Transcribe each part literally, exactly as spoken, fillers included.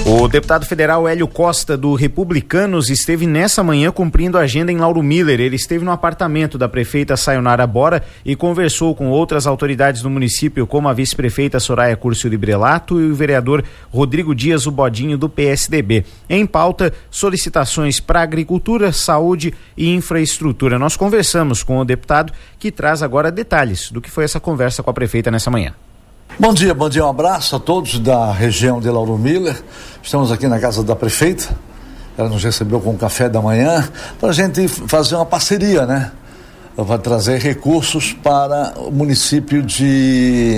O deputado federal Hélio Costa, do Republicanos, esteve nessa manhã cumprindo a agenda em Lauro Miller. Ele esteve no apartamento da prefeita Sayonara Bora e conversou com outras autoridades do município, como a vice-prefeita Soraya Curcio Librelato e o vereador Rodrigo Dias, o Bodinho, do P S D B. Em pauta, solicitações para agricultura, saúde e infraestrutura. Nós conversamos com o deputado, que traz agora detalhes do que foi essa conversa com a prefeita nessa manhã. Bom dia, bom dia, um abraço a todos da região de Lauro Miller. Estamos aqui na casa da prefeita, ela nos recebeu com o café da manhã, para a gente fazer uma parceria, né? Vai trazer recursos para o município de,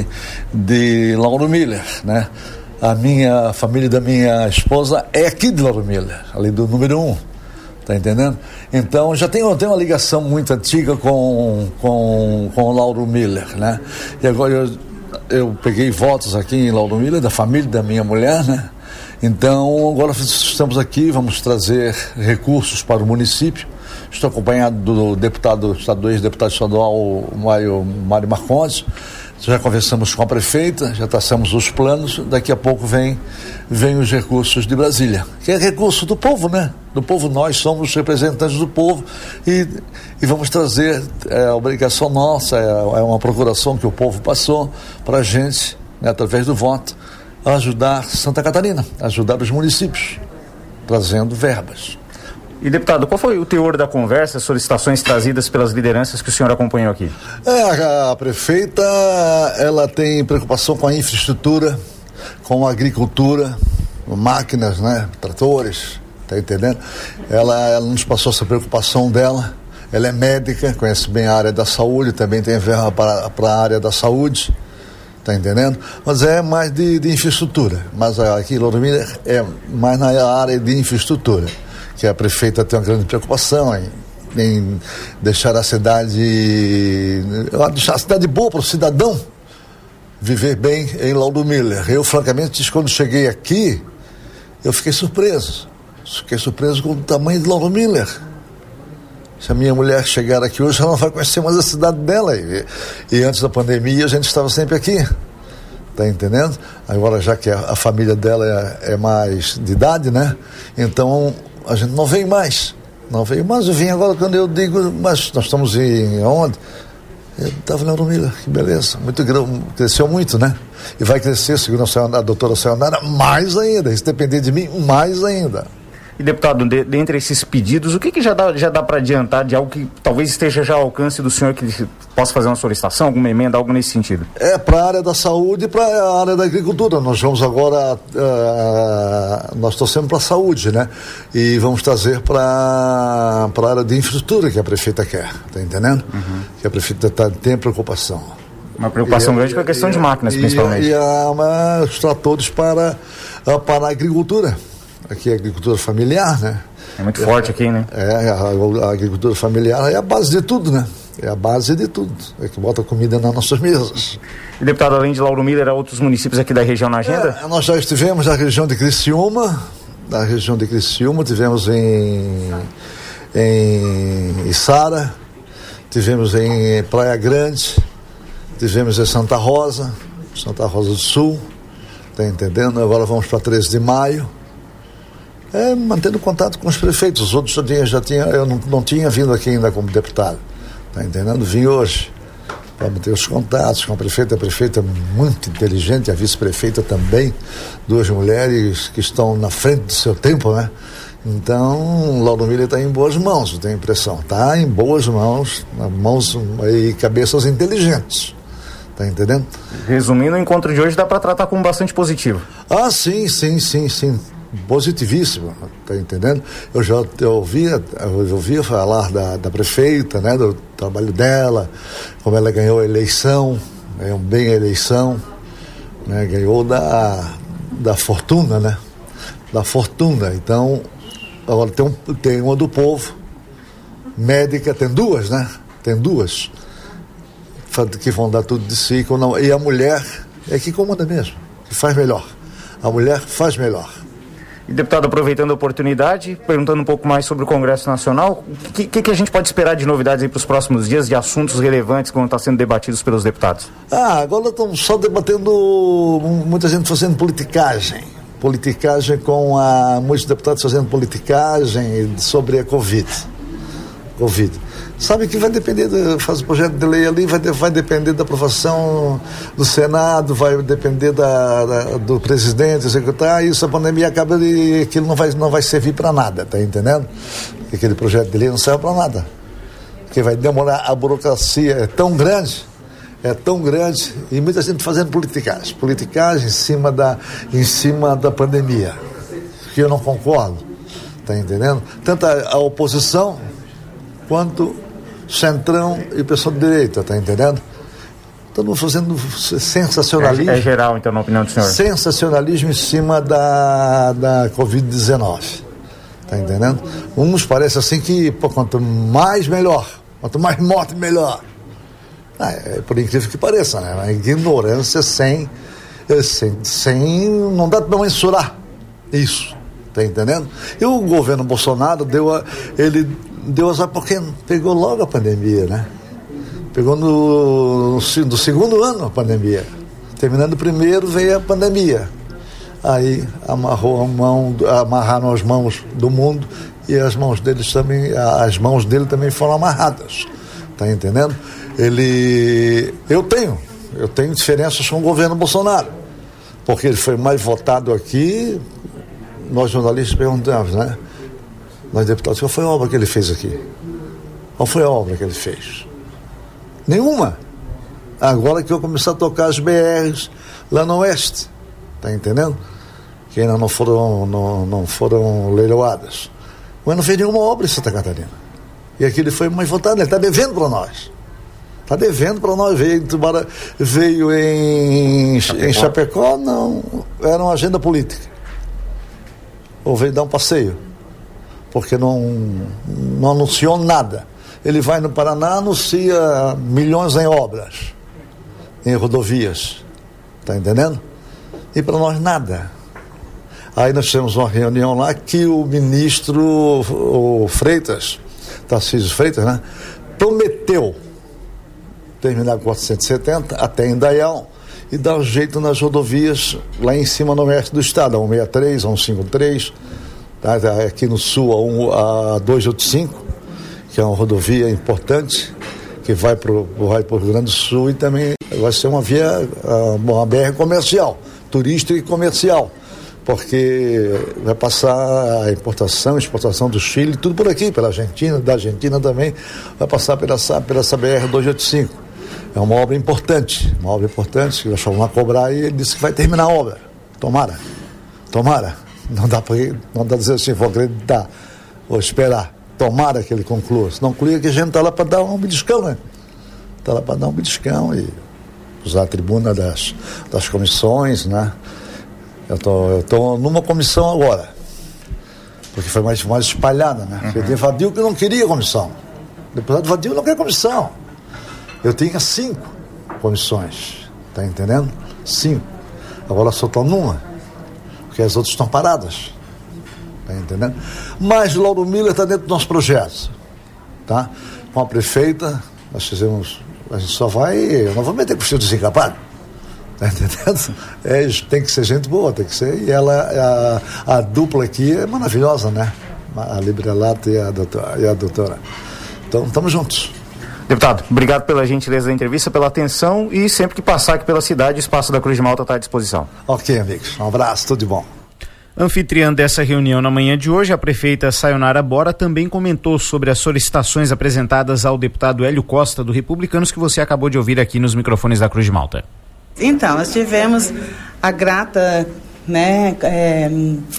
de Lauro Miller, né? A minha a família da minha esposa é aqui de Lauro Miller, ali do número um, tá entendendo? Então já tem, tem uma ligação muito antiga com, com, com o Lauro Miller, né? E agora eu Eu peguei votos aqui em Lauro Miller, da família da minha mulher, né? Então, agora estamos aqui, vamos trazer recursos para o município. Estou acompanhado do deputado estadual, ex-deputado estadual Mário, Mário Marcondes. Já conversamos com a prefeita, já traçamos os planos. Daqui a pouco vem, vem os recursos de Brasília, que é recurso do povo, né? Do povo, nós somos representantes do povo e, e vamos trazer, é a obrigação nossa, é, é uma procuração que o povo passou para a gente, né, através do voto, ajudar Santa Catarina, ajudar os municípios, trazendo verbas. E, deputado, qual foi o teor da conversa, solicitações trazidas pelas lideranças que o senhor acompanhou aqui? É, a, a prefeita, ela tem preocupação com a infraestrutura, com a agricultura, máquinas, né, tratores, tá entendendo? Ela, ela nos passou essa preocupação dela, ela é médica, conhece bem a área da saúde, também tem verba para, para a área da saúde, tá entendendo? Mas é mais de, de infraestrutura, mas aqui em Lauro Miller é mais na área de infraestrutura, que a prefeita tem uma grande preocupação em, em deixar a cidade, deixar a cidade boa para o cidadão viver bem em Lauro Miller. Eu, francamente, quando cheguei aqui, eu fiquei surpreso. Fiquei surpreso com o tamanho de Lauro Miller. Se a minha mulher chegar aqui hoje, ela não vai conhecer mais a cidade dela. E, e antes da pandemia, a gente estava sempre aqui. Tá entendendo? Agora, já que a, a família dela é, é mais de idade, né? Então, a gente não veio mais. Não veio mais. Eu vim agora quando eu digo, mas nós estamos em onde? Eu estava em Lauro Miller, que beleza. Muito grande, cresceu muito, né? E vai crescer, segundo a, senhora, a doutora Sayonara, mais ainda. Se depender de mim, mais ainda. E, deputado, de, dentre esses pedidos, o que, que já dá, já dá para adiantar de algo que talvez esteja já ao alcance do senhor, que possa fazer uma solicitação, alguma emenda, algo nesse sentido? É, para a área da saúde e para a área da agricultura. Nós vamos agora, uh, nós torcemos para a saúde, né? E vamos trazer para a área de infraestrutura que a prefeita quer, tá entendendo? Uhum. Que a prefeita tá, tem preocupação. Uma preocupação e, grande com a questão e, de máquinas, e, principalmente. E, e a, uma, os tratores para, uh, para a agricultura. Aqui é a agricultura familiar, né? É muito é, forte aqui, né? É, a, a agricultura familiar é a base de tudo, né? É a base de tudo. É que bota comida nas nossas mesas. E, deputado, além de Lauro Miller, há outros municípios aqui da região na agenda? É, nós já estivemos na região de Criciúma, na região de Criciúma, tivemos em, em Içara, tivemos em Praia Grande, tivemos em Santa Rosa, Santa Rosa do Sul, tá entendendo? Agora vamos para treze de maio. É, mantendo contato com os prefeitos. Os outros já tinha, já tinha eu não, não tinha vindo aqui ainda como deputado, tá entendendo? Vim hoje para manter os contatos com a prefeita. A prefeita é muito inteligente, a vice-prefeita também, duas mulheres que estão na frente do seu tempo, né? Então, Lauro Miller está em boas mãos, eu tenho a impressão. Está em boas mãos, mãos e cabeças inteligentes. Tá entendendo? Resumindo, o encontro de hoje dá para tratar como bastante positivo. Ah, sim, sim, sim, sim. Positivíssimo, tá entendendo? Eu já eu ouvia, eu ouvia falar da, da prefeita, né, do trabalho dela, como ela ganhou a eleição, ganhou bem a eleição, né, ganhou da, da fortuna, né, da fortuna. Então, agora tem, um, tem uma do povo, médica, tem duas, né, tem duas, que vão dar tudo de si, e a mulher é que comanda mesmo, que faz melhor. A mulher faz melhor. E, deputado, aproveitando a oportunidade, perguntando um pouco mais sobre o Congresso Nacional, o que, que, que a gente pode esperar de novidades aí para os próximos dias, de assuntos relevantes que vão estar sendo debatidos pelos deputados? Ah, agora estamos só debatendo, muita gente fazendo politicagem, politicagem com a, muitos deputados fazendo politicagem sobre a Covid. Covid. Sabe que vai depender, do, faz o projeto de lei ali, vai, vai depender da aprovação do Senado, vai depender da, da, do presidente, secretário, isso a pandemia acaba de, aquilo não vai, não vai servir para nada, tá entendendo? Aquele projeto de lei não serve para nada, porque vai demorar, a burocracia é tão grande, é tão grande, e muita gente fazendo politicagem, politicagem em cima da, em cima da pandemia, que eu não concordo, tá entendendo? Tanto a, a oposição quanto centrão e pessoal de direita, tá entendendo? Estamos fazendo sensacionalismo. É, é geral, então, na opinião do senhor. Sensacionalismo em cima da, da covid dezenove. Tá entendendo? Uns parece assim que, pô, quanto mais melhor, quanto mais morte melhor. Ah, é, por incrível que pareça, né? A ignorância sem, sem, sem não dá para mensurar isso, tá entendendo? E o governo Bolsonaro deu a, ele deu azar porque pegou logo a pandemia, né? Pegou no, no, no segundo ano a pandemia. Terminando o primeiro, veio a pandemia. Aí amarrou a mão, amarraram as mãos do mundo e as mãos deles também, as mãos dele também foram amarradas. Tá entendendo? Ele, eu tenho, eu tenho diferenças com o governo Bolsonaro, porque ele foi mais votado aqui. Nós jornalistas perguntamos, né? Nós deputados, qual foi a obra que ele fez aqui? Qual foi a obra que ele fez? Nenhuma. Agora que eu começar a tocar as B Rs lá no oeste, tá entendendo? Que ainda não foram, não, não foram leiloadas. Mas não fez nenhuma obra em Santa Catarina. E aqui ele foi mais votado, ele está devendo para nós. Está devendo para nós. Veio em Tubarão, veio em Chapecó. em Chapecó, não, era uma agenda política. Ou veio dar um passeio, porque não, não anunciou nada. Ele vai no Paraná, anuncia milhões em obras, em rodovias, tá entendendo? E para nós nada. Aí nós tivemos uma reunião lá que o ministro, o Freitas, Tarcísio Freitas, né, prometeu terminar quatrocentos e setenta até Indaial e dar um jeito nas rodovias lá em cima no oeste do estado, a cento e sessenta e três, a cento e cinquenta e três, tá, aqui no sul a duzentos e oitenta e cinco, que é uma rodovia importante, que vai para o vai pro Rio Grande do Sul, e também vai ser uma via, uma B R comercial, turística e comercial, porque vai passar a importação, exportação do Chile, tudo por aqui, pela Argentina, da Argentina também, vai passar pela, pela essa B R duzentos e oitenta e cinco. É uma obra importante, uma obra importante, que nós fomos lá cobrar e ele disse que vai terminar a obra. Tomara, tomara. Não dá para não dá pra dizer assim, vou acreditar, vou esperar. Tomara que ele conclua. Se não concluir, que a gente está lá para dar um beliscão, né? Está lá para dar um beliscão e usar a tribuna das, das comissões, né? Eu tô, eu tô numa comissão agora, porque foi mais, mais espalhada, né? Uhum. Tem Vadil que não queria comissão. O deputado Vadil não quer comissão. Eu tinha cinco comissões, tá entendendo? Cinco. Agora só estou numa, porque as outras estão paradas. Tá entendendo? Mas Lauro Miller está dentro do nosso projeto, tá? Com a prefeita, nós fizemos, a gente só vai, eu não vou meter com o fio desencapado, tá entendendo? É, tem que ser gente boa, tem que ser, e ela, a, a dupla aqui é maravilhosa, né? A Librelato e a doutora, e a doutora. Então, estamos juntos. Deputado, obrigado pela gentileza da entrevista, pela atenção, e sempre que passar aqui pela cidade, o Espaço da Cruz de Malta está à disposição. Ok, amigos, um abraço, tudo de bom. Anfitriã dessa reunião na manhã de hoje, a prefeita Sayonara Bora também comentou sobre as solicitações apresentadas ao deputado Hélio Costa, do Republicanos, que você acabou de ouvir aqui nos microfones da Cruz de Malta. Então, nós tivemos a grata, né, é,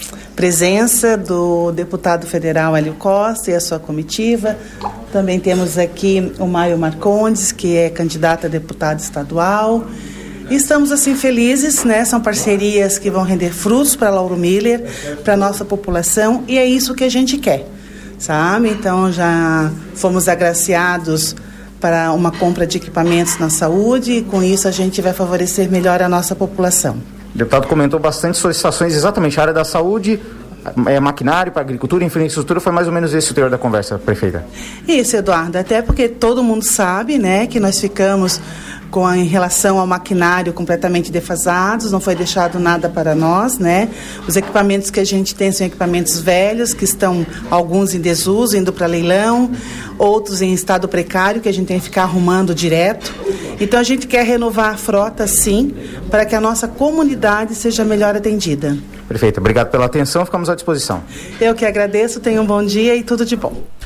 presença do deputado federal Hélio Costa e a sua comitiva. Também temos aqui o Maio Marcondes, que é candidato a deputado estadual. E estamos assim felizes, né? São parcerias que vão render frutos para Lauro Miller, para a nossa população, e é isso que a gente quer, sabe? Então já fomos agraciados para uma compra de equipamentos na saúde, e com isso a gente vai favorecer melhor a nossa população. O deputado comentou bastante solicitações exatamente na área da saúde, é, maquinário para agricultura, infraestrutura, foi mais ou menos esse o teor da conversa, prefeita? Isso, Eduardo, até porque todo mundo sabe, né, que nós ficamos com a, em relação ao maquinário completamente defasados, não foi deixado nada para nós, né? Os equipamentos que a gente tem são equipamentos velhos, que estão alguns em desuso, indo para leilão, outros em estado precário, que a gente tem que ficar arrumando direto. Então a gente quer renovar a frota, sim, para que a nossa comunidade seja melhor atendida. Perfeito, obrigado pela atenção, ficamos à disposição. Eu que agradeço, tenham um bom dia e tudo de bom.